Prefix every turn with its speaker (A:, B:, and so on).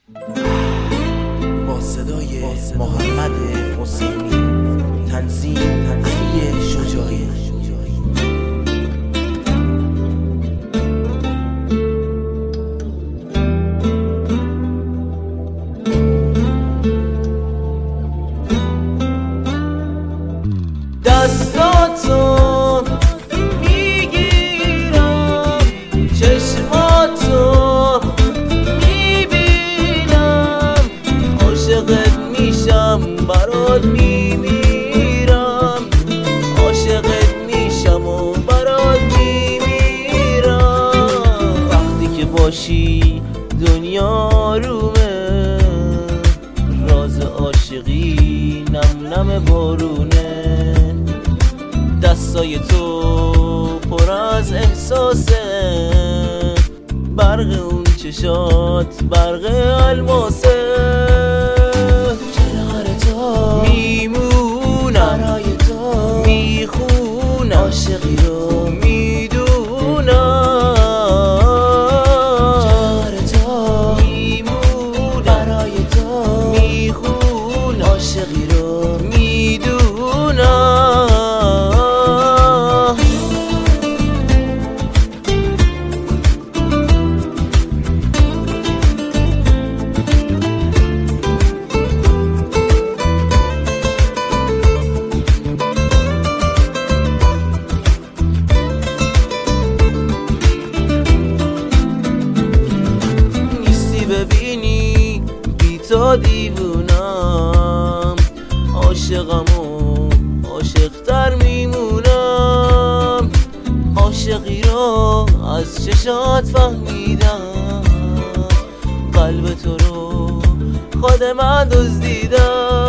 A: با صدای محمد حسینی، تنظیم علی شجاعی. دستاتو میگیرم، چشماتو میبینم، عاشقت میشم، برات میمیرم، عاشقت میشم و برات میمیرم. وقتی که باشی دنیا رومه، راز عاشقی نم نم بارونه. دستای تو پر از احساسه، برق اون چشات برق الماسه. کنار تو میمونم، برای تو میخونم، عاشقی رو میدونم. کنار تو میمونم، برای تو میخونم، عاشقی رو میدونم. ببینی بی تو دیوونم، عاشقم و عاشق‌تر میمونم. عاشقی رو از چشات فهمیدم، قلب تو رو خود من دزدیدم.